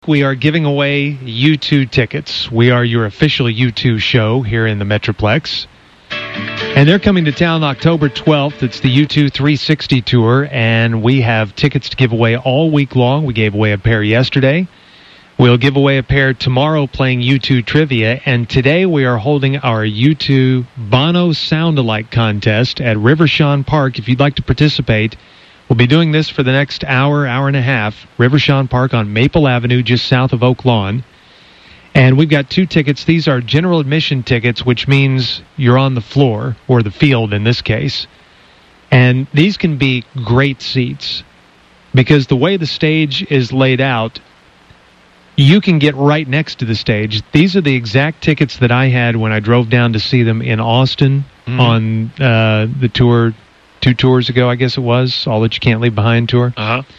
We are giving away U2 tickets. We are your official U2 show here in the Metroplex. And they're coming to town October 12th. It's the U2 360 Tour, and we have tickets to give away all week long. We gave away a pair yesterday. We'll give away a pair tomorrow playing U2 Trivia, and today we are holding our U2 Bono Sound-Alike contest at Rivershawn Park. If you'd like to participate, we'll be doing this for the next hour and a half. Rivershawn Park on Maple Avenue, just south of Oak Lawn. And we've got 2 tickets. These are general admission tickets, which means you're on the floor, or the field in this case. And these can be great seats, because the way the stage is laid out, you can get right next to the stage. These are the exact tickets that I had when I drove down to see them in Austin on the tour 2 tours ago, I guess it was, All That You Can't Leave Behind tour.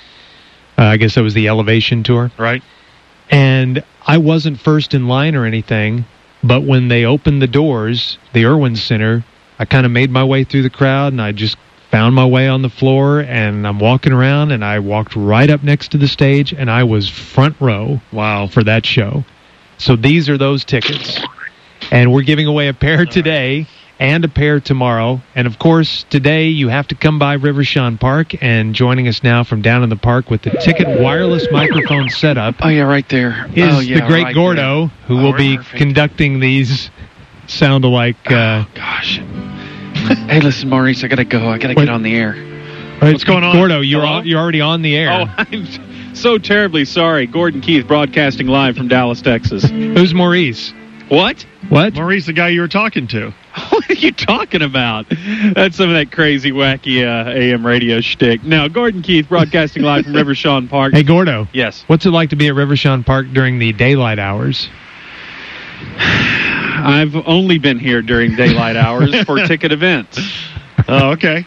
I guess that was the Elevation tour. Right. And I wasn't first in line or anything, but when they opened the doors, the Irwin Center, I kind of made my way through the crowd, and I just found my way on the floor, and I'm walking around, and I walked right up next to the stage, and I was front row for that show. So these are those tickets. And we're giving away a pair today and a pair tomorrow. And, of course, today you have to come by Rivershawn Park, and joining us now from down in the park with the ticket wireless microphone setup. Oh, yeah, right there. Is the great Gordo, who will be conducting these sound-alike... gosh. Hey, listen, Maurice, I got to go. I got to get on the air. What's going on? Gordo, you're already on the air. Oh, I'm so terribly sorry. Gordon Keith broadcasting live from Dallas, Texas. Who's Maurice? What? Maurice, the guy you were talking to. What are you talking about? That's some of that crazy, wacky AM radio shtick. Now, Gordon Keith broadcasting live from Rivershawn Park. Hey, Gordo. Yes. What's it like to be at Rivershawn Park during the daylight hours? I've only been here during daylight hours for ticket events. Oh, okay.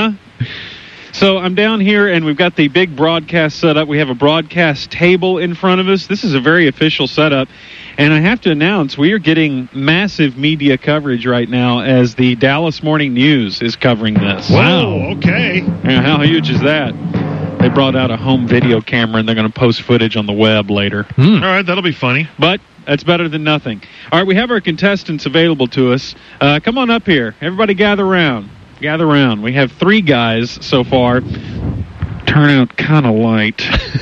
So I'm down here, and we've got the big broadcast set up. We have a broadcast table in front of us. This is a very official setup. And I have to announce, we are getting massive media coverage right now as the Dallas Morning News is covering this. Wow, okay. Yeah, how huge is that? They brought out a home video camera, and they're going to post footage on the web later. All right, that'll be funny. But that's better than nothing. All right, we have our contestants available to us. Come on up here. Everybody gather around. Gather around. We have 3 guys so far. Turnout kind of light.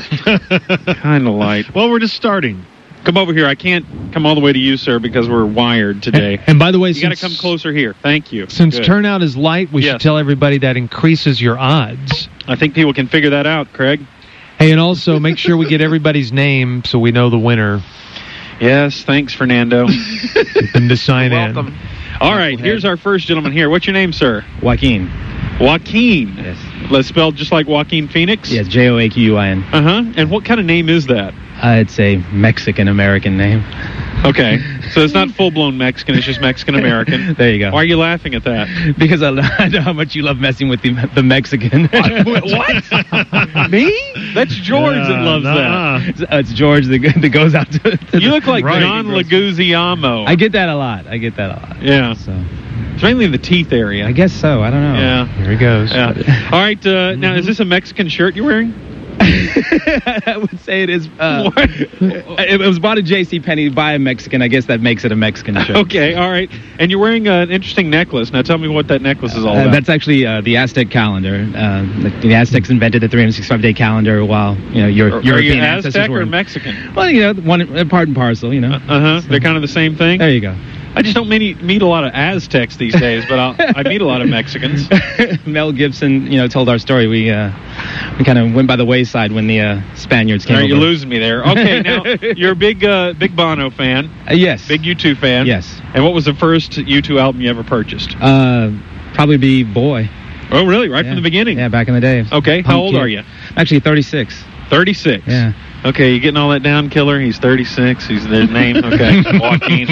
Kind of light. Well, we're just starting. Come over here. I can't come all the way to you, sir, because we're wired today. And by the way, you got to come closer here. Thank you. Since turnout is light, we should tell everybody that increases your odds. I think people can figure that out, Craig. Hey, and also make sure we get everybody's name so we know the winner. Yes, thanks, Fernando. Get them to sign in. All right, here's our first gentleman here. What's your name, sir? Joaquin. Joaquin. Yes. Let's spell just like Joaquin Phoenix? Yes, Joaquin. And what kind of name is that? It's a Mexican-American name. Okay, so it's not full-blown Mexican, it's just Mexican-American. There you go. Why are you laughing at that? Because I know how much you love messing with the Mexican. What? Me? That's George that loves that. It's George that goes out to you look like John Leguizamo. I get that a lot. Yeah. So. It's mainly the teeth area. I guess so. I don't know. Yeah. Here he goes. Yeah. All right, now, is this a Mexican shirt you're wearing? I would say it is. It was bought at JCPenney by a Mexican. I guess that makes it a Mexican shirt. Okay, all right. And you're wearing an interesting necklace. Now tell me what that necklace is all about. That's actually the Aztec calendar. The Aztecs invented the 365-day calendar while European are you ancestors Aztec were or Mexican? Well, one part and parcel. So. They're kind of the same thing. There you go. I just don't meet a lot of Aztecs these days, but I meet a lot of Mexicans. Mel Gibson, told our story. We kind of went by the wayside when the Spaniards came over. You're losing me there. Okay, now, you're a big Bono fan. Yes. Big U2 fan. Yes. And what was the first U2 album you ever purchased? Probably be Boy. Oh, really? Right from the beginning? Yeah, back in the day. Okay, how old are you? Actually, 36. 36? Yeah. Okay, you getting all that down, Killer? He's 36. He's their name. Okay, Joaquin.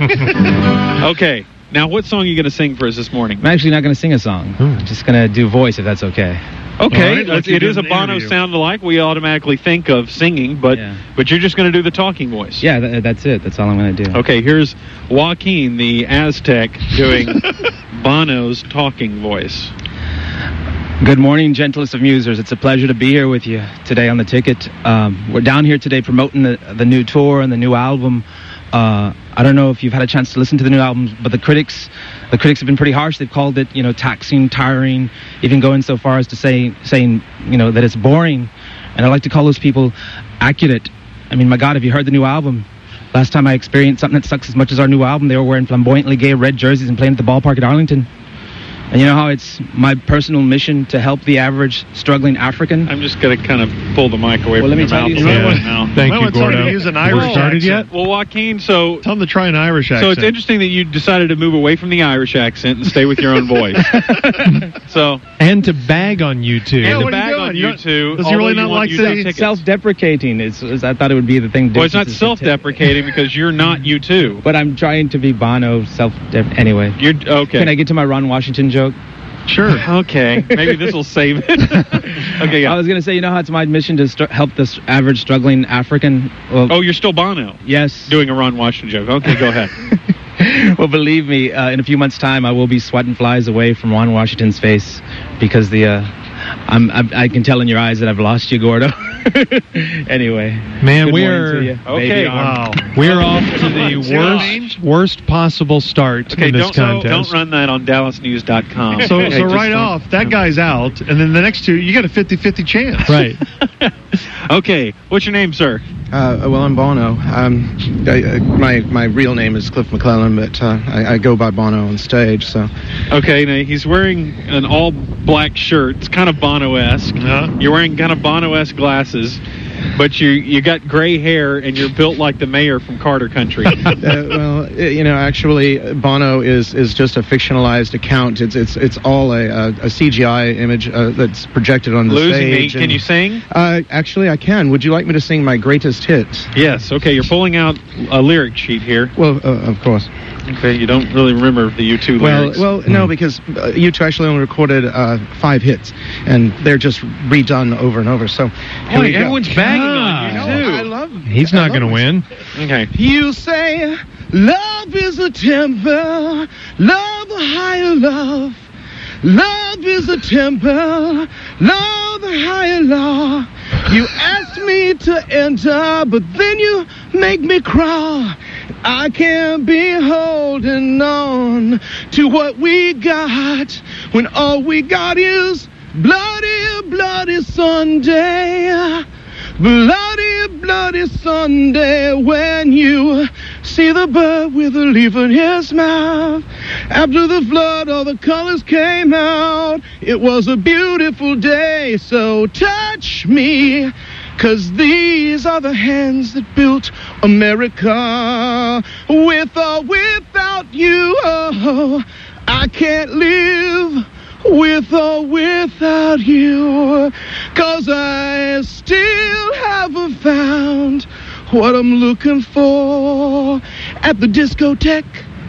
Okay, now what song are you going to sing for us this morning? I'm actually not going to sing a song. I'm just going to do voice, if that's okay. Okay, it is a Bono sound-alike. We automatically think of singing, but you're just going to do the talking voice. Yeah, that's it. That's all I'm going to do. Okay, here's Joaquin, the Aztec, doing Bono's talking voice. Good morning, gentlest of musers. It's a pleasure to be here with you today on The Ticket. We're down here today promoting the new tour and the new album. I don't know if you've had a chance to listen to the new album, but the critics have been pretty harsh. They've called it, taxing, tiring, even going so far as to saying, that it's boring. And I like to call those people accurate. I mean, my God, have you heard the new album? Last time I experienced something that sucks as much as our new album, they were wearing flamboyantly gay red jerseys and playing at the ballpark at Arlington. And you know how it's my personal mission to help the average struggling African? I'm just going to kind of pull the mic away from let me your tell mouth you a little bit something. now. Thank you, Gordo. Use an Irish started yet? Well, Joaquin, so Tell them to try an Irish accent. So it's interesting that you decided to move away from the Irish accent and stay with your own voice. And to bag on you two. And what to are you bag doing? on you two. Does he really although not you want like you the tickets. Self-deprecating. I thought it would be the thing. Well, it's not self-deprecating because you're not you two. But I'm trying to be Bono. Anyway. You're okay. Can I get to my Ron Washington joke? Sure. Okay, maybe this will save it. Okay, yeah. I was going to say, how it's my mission to help this average struggling African. Well, Oh, you're still Bono. yes. Doing a Ron Washington joke. Okay, go ahead. Well, believe me, in a few months' time, I will be swatting flies away from Ron Washington's face because I can tell in your eyes that I've lost you, Gordo. Anyway, Man, good we morning are to you, Okay, baby arm. Wow. we're off to the See what I mean? worst possible start Okay, in this contest. don't run that on DallasNews.com. So Okay, just right don't- off, that guy's out, and then the next two, you got a 50-50 chance. Right. Okay, what's your name, sir? Well, I'm Bono. My real name is Cliff McClellan, but I go by Bono on stage. So Okay, now he's wearing an all-black shirt. It's kind of Bono-esque. Yeah. You're wearing kind of Bono-esque glasses, but you got gray hair and you're built like the mayor from Carter Country. actually, Bono is just a fictionalized account. It's all a CGI image that's projected on the Losing me. stage. Can you sing? Actually, I can. Would you like me to sing my greatest hits? Yes. Okay, you're pulling out a lyric sheet here. Well, of course. Okay, you don't really remember the U2 lyrics. Well, no, because U2 actually only recorded 5 hits, and they're just redone over and over. So here we go. everyone's bagging on No, you too. I love. He's not going to win. Okay. You say love is a temper, love a higher love. Love is a temper, love a higher law. You asked me to enter, but then you make me crawl. I can't be holding on to what we got when all we got is bloody, bloody Sunday. Bloody, bloody Sunday when you see the bird with a leaf in his mouth. After the flood, all the colors came out. It was a beautiful day, so touch me, 'cause these are the hands that built America. With or without you, oh, I can't live with or without you, 'cause I still haven't found what I'm looking for at the discotheque.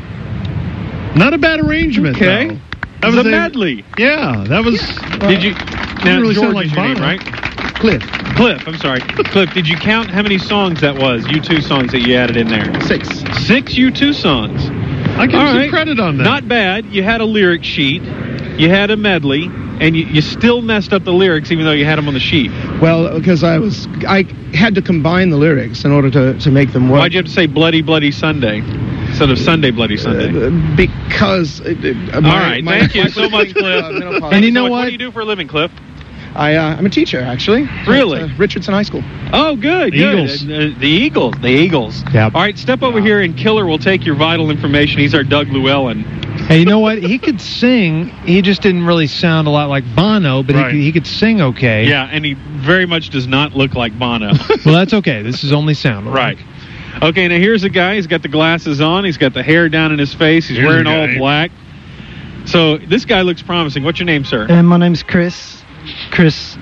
Not a bad arrangement. Okay. though. That was a medley. Yeah, that was. Did you? Now, really George sound like is your name, Bono. right? Cliff. Cliff. I'm sorry. Cliff, did you count how many songs that was? U2 songs that you added in there? 6. 6 U2 songs. I give All him some right. credit on that. Not bad. You had a lyric sheet. You had a medley. And you still messed up the lyrics even though you had them on the sheet. Well, because I had to combine the lyrics in order to make them work. Why'd you have to say Bloody Bloody Sunday instead of Sunday Bloody Sunday? Because. All right. Thank you so much, Cliff. And you know What what? do you do for a living, Cliff? I'm a teacher, actually. Really? At Richardson High School. Oh, good. Eagles. Good. The Eagles. The Eagles. Yep. All right, step over here, and Killer will take your vital information. He's our Doug Llewellyn. Hey, you know what? He could sing. He just didn't really sound a lot like Bono, but Right. he could sing okay. Yeah, and he very much does not look like Bono. Well, that's okay. This is only sound. Right. Okay, now here's a guy. He's got the glasses on. He's got the hair down in his face. He's Here's wearing a all guy. black. So this guy looks promising. What's your name, sir? And my name's Chris. Chris.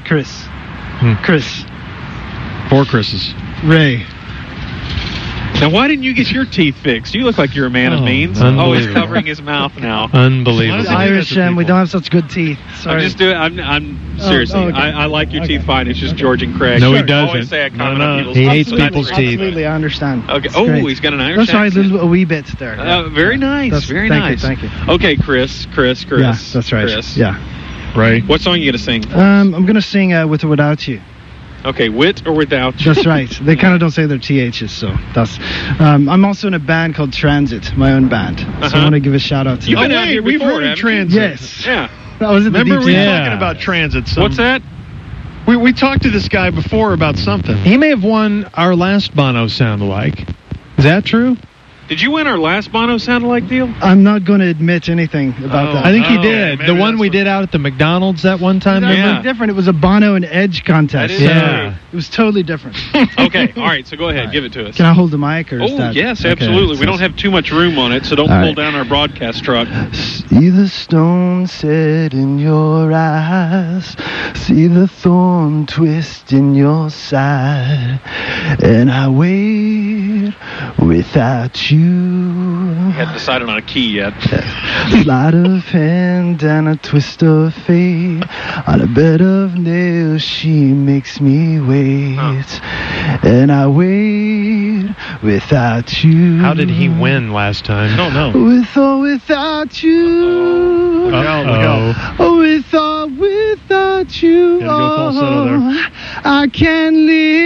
4 Chris's. Ray. Now, why didn't you get your teeth fixed? You look like you're a man of Oh, means. Oh, he's unbelievable. covering his mouth now. Unbelievable. Why Irish, to and we people? don't have such good teeth. Sorry. I'm just doing. I'm seriously. okay. I like your Okay. teeth fine. It's just George and Craig. No, he I doesn't. always say I comment No, on no. people's He teeth, hates but that's people's great. teeth. Absolutely, I understand. Okay. It's Oh, great. he's got an Irish That's right, accent. a wee bit there. Very nice. That's- Very thank you, nice. thank you. Okay, Chris. Yeah, that's right. Chris. Yeah. Right. What song you going to sing? I'm gonna sing With or Without You. Okay, with or without you? That's right. They kind of don't say their THs, so that's. I'm also in a band called Transit, my own band. So I want to give a shout out to You've them. been out here we've before, heard of haven't you? Transit. Yes. Yeah. That was at the Remember Deep we were Sea. Yeah. talking about Transit. What's that? We talked to this guy before about something. He may have won our last Bono sound-alike. Is that true? Did you win our last Bono sound-alike deal? I'm not going to admit anything about that. I think he Oh, did. maybe The one that's we what- did out at the McDonald's that one time. That was remember? Yeah. different. It was a Bono and Edge contest. That is Yeah. It was totally different. Okay, all right, so go ahead, give it to us. Can I hold the mic? Or is Oh, that... yes, Okay, absolutely. so- We don't have too much room on it, so don't All pull right. down our broadcast truck. See the stone set in your eyes, see the thorn twist in your side, and I wait without you. Hadn't decided on a key yet. Sleight of hand and a twist of fate, on a bed of nails she makes me wait, and I wait without you. How did he win last time? I don't know. With or without you. Look out, look out. Oh, with or without you, Gotta go falsetto there. I can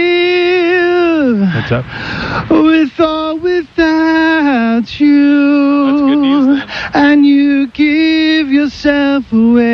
live. What's up? With or without you. That's good news, then. And you give yourself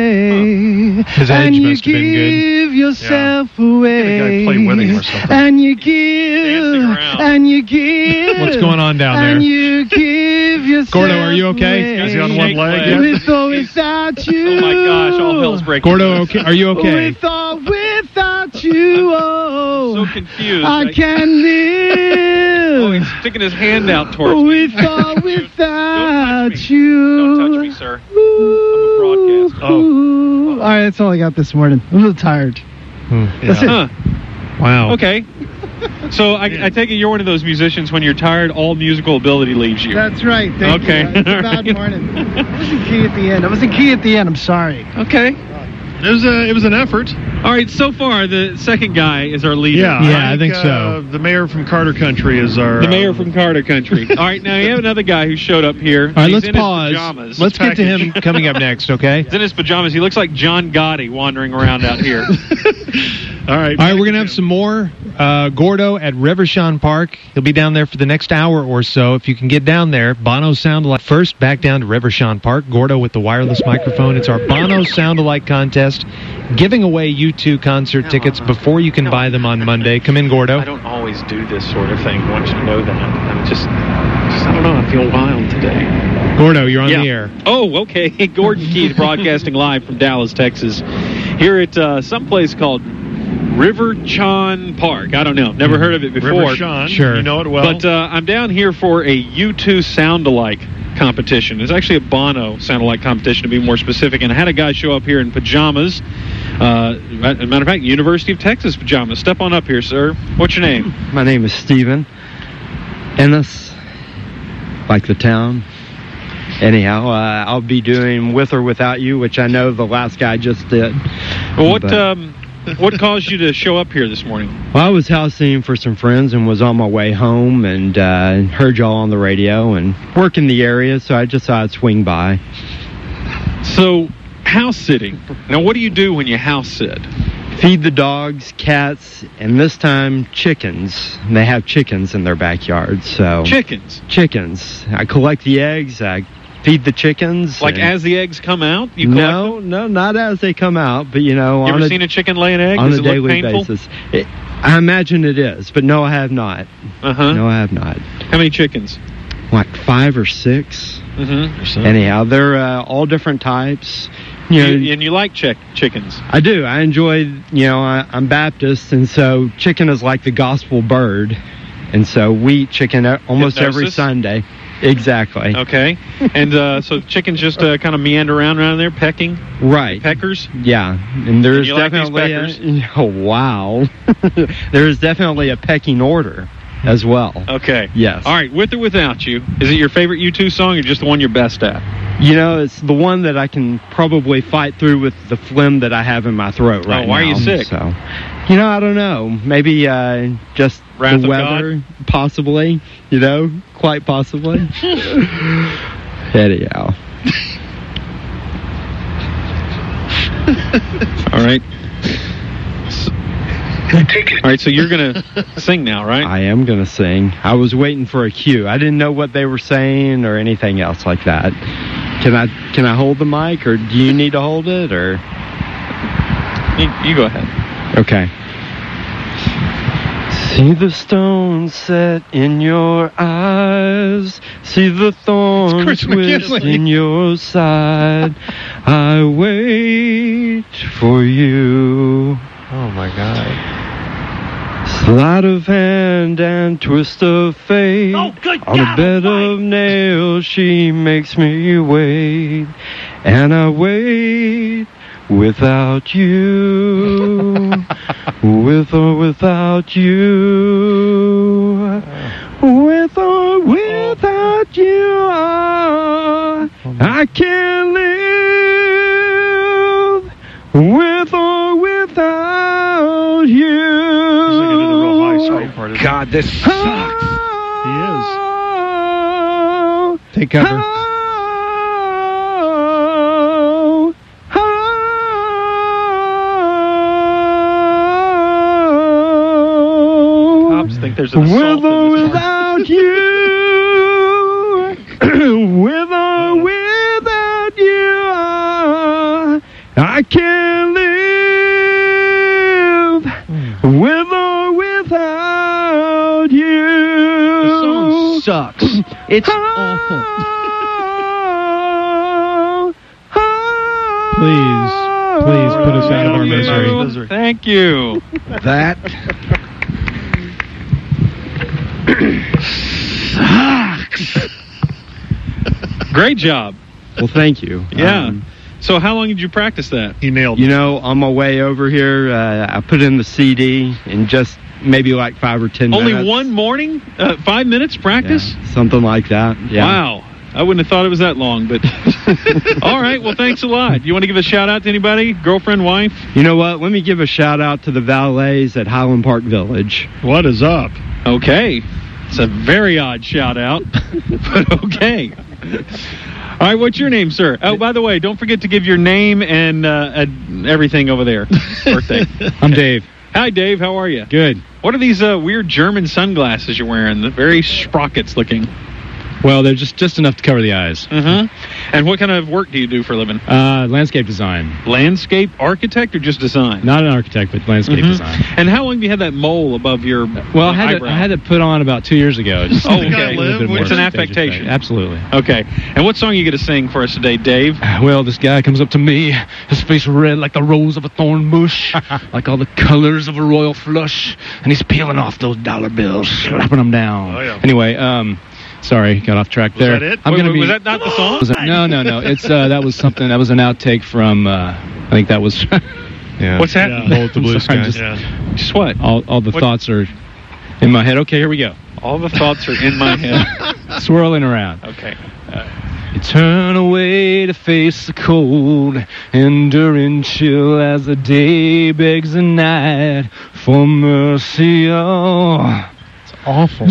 away. His edge and you must have been good. give yourself away. Get a guy play with him or something. And you give. Dancing around. And you give. What's going on down And there? you give yourself Gordo, are you okay? away. Is he on one Shake leg leg. yet? With or without you. Oh my gosh, all hell's breaking Gordo, loose. okay? Are you okay? With or without you. Oh, So confused. I can live. Oh, he's sticking his hand out towards me. With or without Don't touch me. you. Don't touch me, sir. I'm a broadcaster. Ooh. All right, that's all I got this morning. I'm a little tired. That's it. Huh. Wow. Okay. So I take it you're one of those musicians when you're tired, all musical ability leaves you. That's right. Thank Okay. you. It's a bad morning. I was in key at the end. I was in key at the end. I'm sorry. Okay. It was an effort. All right, so far, the second guy is our leader. Yeah, I think so. The mayor from Carter Country is our... The mayor from Carter Country. All right, now you have another guy who showed up here. All right, He's let's in his pause. pajamas. Let's get to him coming up next, okay? He's in his pajamas. He looks like John Gotti wandering around out here. All right. All right, we're going to have some more Gordo at Rivershawn Park. He'll be down there for the next hour or so. If you can get down there, Bono Sound-alike. First, back down to Rivershawn Park. Gordo with the wireless microphone. It's our Bono Sound-alike contest. Giving away U2 concert tickets before you can buy them on Monday. Come in, Gordo. I don't always do this sort of thing. I want you to know that. I'm just I don't know. I feel wild today. Gordo, you're on the air. Oh, okay. Gordon Keith broadcasting live from Dallas, Texas. Here at someplace called Riverchon Park. I don't know. Never heard of it before. Rivershawn. Sure. You know it well. But I'm down here for a U2 sound-alike competition. It's actually a Bono sound-alike competition, to be more specific. And I had a guy show up here in pajamas. As a matter of fact, University of Texas pajamas. Step on up here, sir. What's your name? My name is Steven Ennis, like the town. Anyhow, I'll be doing With or Without You, which I know the last guy just did. Well, But- what caused you to show up here this morning? Well, I was house sitting for some friends and was on my way home and heard y'all on the radio and work in the area, so I just thought I'd swing by. So, house sitting. Now, what do you do when you house sit? Feed the dogs, cats, and this time chickens. They have chickens in their backyard, so... Chickens. Chickens. I collect the eggs, I feed the chickens. Like and- as the eggs come out? You collect No, them? no, not as they come out, but you know, You on ever a, seen a chicken lay an egg? on Does a it look daily painful? basis. I imagine it is, but no, I have not. Uh-huh. No, I have not. How many chickens? Like 5 or 6. Mm-hmm. Anyhow, they're all different types. You know, And you like chickens? I do. I enjoy, you know, I'm Baptist, and so chicken is like the gospel bird. And so we eat chicken almost every Hypnosis? Sunday. Exactly. Okay. And so chickens just kind of meander around there, pecking? Right. Peckers? Yeah, and there's you like these definitely oh wow, there's definitely a pecking order as well. Okay. Yes. All right, With or Without You. Is it your favorite U2 song or just the one you're best at? You know, it's the one that I can probably fight through with the phlegm that I have in my throat right now. why are you sick? So, you know, I don't know. Maybe just Wrath the of weather, possibly. You know, quite possibly. Anyhow. All right. All right, so you're going to sing now, right? I am going to sing. I was waiting for a cue. I didn't know what they were saying or anything else like that. Can I hold the mic, or do you need to hold it, or? You go ahead. Okay. See the stones set in your eyes. See the thorns twist in your side. I wait for you. Oh, my God. Sleight of hand and twist of fate. Oh, good On God, a bed why? of nails, she makes me wait. And I wait without you. With or without you. With or without you. I can't live. With or without you. God, this sucks. He is. Take cover. Cops think there's an assault With in or this without you. With or without you. I can't live. With or without you. The song sucks. It's awful. Please put us out of our misery. Thank you. That Great job. Well, thank you. Yeah. So how long did you practice that? He nailed You it. know, on my way over here, I put in the CD in just maybe like 5 or 10 minutes. Only one morning? 5 minutes practice? Yeah, something like that. Yeah. Wow. I wouldn't have thought it was that long, but all right. Well, thanks a lot. You want to give a shout out to anybody? Girlfriend, wife? You know what? Let me give a shout out to the valets at Highland Park Village. What is up? Okay. It's a very odd shout out, but okay. All right, what's your name, sir? Oh, by the way, don't forget to give your name and everything over there. Birthday. I'm Dave. Hi, Dave. How are you? Good. What are these weird German sunglasses you're wearing? They're very sprockets looking. Well, they're just enough to cover the eyes. Mm-hmm. And what kind of work do you do for a living? Landscape design. Landscape architect or just design? Not an architect, but landscape design. And how long have you had that mole above your Well, I had it put on about 2 years ago. Just Oh, to make it okay. a little bit more It's an stage affectation. effect. Absolutely. Okay. And what song are you going to sing for us today, Dave? Well, this guy comes up to me, his face red like the rose of a thorn bush, like all the colors of a royal flush, and he's peeling off those dollar bills, slapping them down. Oh, yeah. Anyway, sorry, got off track there. that it? I'm gonna be. Was that not the song? No. It's that was something. That was an outtake from. I think that was. Yeah. What's that? Yeah. Hold the blue sky. Just what? All the thoughts are in my head. Okay, here we go. All the thoughts are in my head. Swirling around. Okay. You turn away to face the cold, enduring chill as the day begs the night for mercy. Oh, It's awful.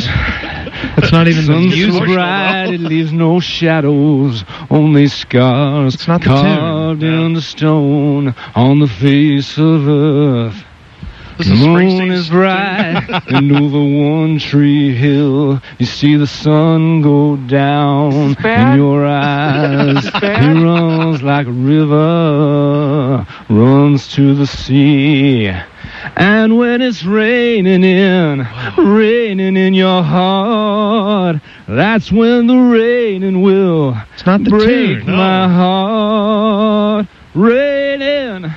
It's not even the sun's music. bright, it leaves no shadows, only scars It's not the carved tune. in the stone on the face of earth. This The is moon Springsteen's is bright, and over One Tree Hill, you see the sun go down, and your eyes, it runs like a river, runs to the sea. And when it's raining in your heart, that's when the raining will It's not the break tune. my heart. Raining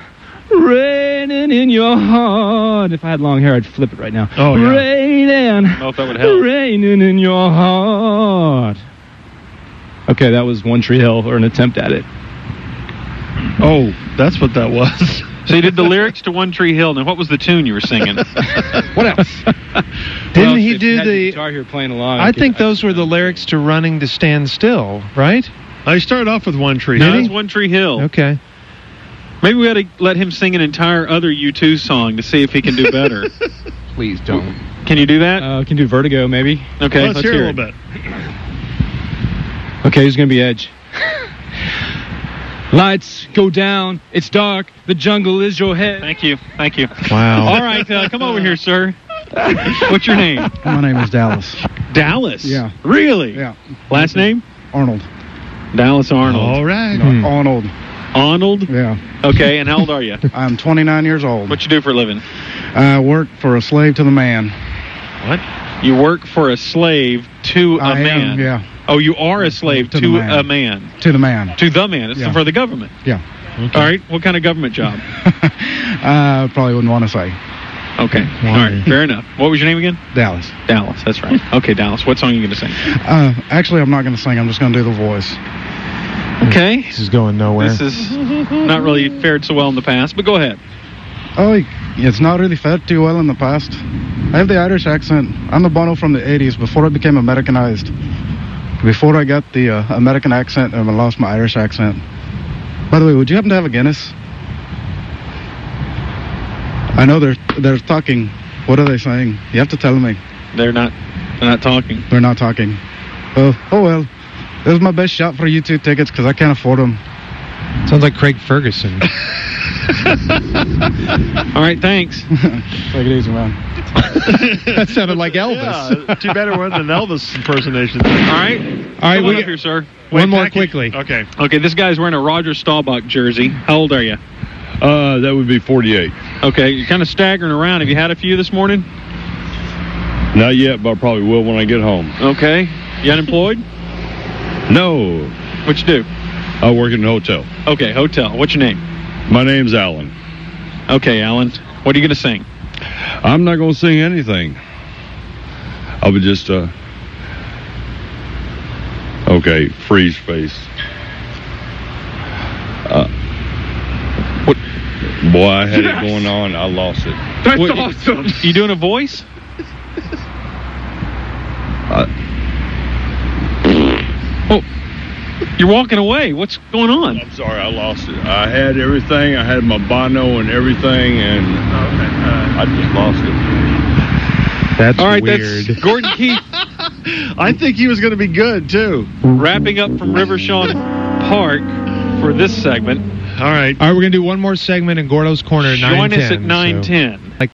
in your heart. If I had long hair, I'd flip it right now. Oh, yeah. Raining, I don't know if that would help. raining in your heart. Okay, that was One Tree Hill, or an attempt at it. Oh, that's what that was. So you did the lyrics to One Tree Hill. Now, what was the tune you were singing? What else? Didn't he do the? guitar here playing along? I think those were the lyrics to "Running to Stand Still," right? I started off with One Tree. No, Did it's he? One Tree Hill. Okay. Maybe we ought to let him sing an entire other U2 song to see if he can do better. Please don't. Can you do that? Can do Vertigo, maybe. Okay, Let's hear a little it. bit. Okay, who's gonna be Edge? Lights go down. It's dark. The jungle is your head. Thank you. Thank you. Wow. All right, come over here, sir. What's your name? My name is Dallas. Dallas? Yeah. Really? Yeah. Last name? Arnold. Dallas Arnold. All right. No, Arnold. Arnold? Yeah. Okay, and how old are you? I'm 29 years old. What you do for a living? I work for a slave to the man. What? You work for a slave to a man? Am, yeah. Oh, you are a slave To to the man. a man. To the man. To the man. It's Yeah. for the government. Yeah. All right. What kind of government job? I probably wouldn't want to say. Okay. All right. Fair enough. What was your name again? Dallas. Dallas. That's right. Okay, Dallas. What song are you going to sing? Actually, I'm not going to sing. I'm just going to do the voice. Okay. This is going nowhere. This is not really fared so well in the past, but go ahead. Oh, it's not really fared too well in the past. I have the Irish accent. I'm the Bono from the 80s before I became Americanized. Before I got the American accent, I lost my Irish accent. By the way, would you happen to have a Guinness? I know they're talking. What are they saying? You have to tell me. They're not talking. They're not talking. Oh well. This is my best shot for U2 tickets because I can't afford them. Sounds like Craig Ferguson. All right, thanks. Take it easy, man. That sounded like Elvis. Yeah, too bad it wasn't an Elvis impersonation. All right. All right, Come we on up here, sir. one more quickly. Okay. Okay, this guy's wearing a Roger Staubach jersey. How old are you? That would be 48. Okay, you're kind of staggering around. Have you had a few this morning? Not yet, but I probably will when I get home. Okay. You unemployed? No, What you do? I work in a hotel. Okay, hotel. What's your name? My name's Alan. Okay, Alan. What are you going to sing? I'm not going to sing anything. I would just, okay, freeze face. What? Boy, I had it going on. I lost it. That's awesome. You doing a voice? Oh, you're walking away. What's going on? I'm sorry, I lost it. I had everything. I had my Bono and everything, and I just lost it. That's All right, weird. that's Gordon Keith I think he was going to be good, too. wrapping up from Rivershaw Park for this segment. All right. All right, we're going to do one more segment in Gordo's Corner at 9:10. Join us at so- 9:10.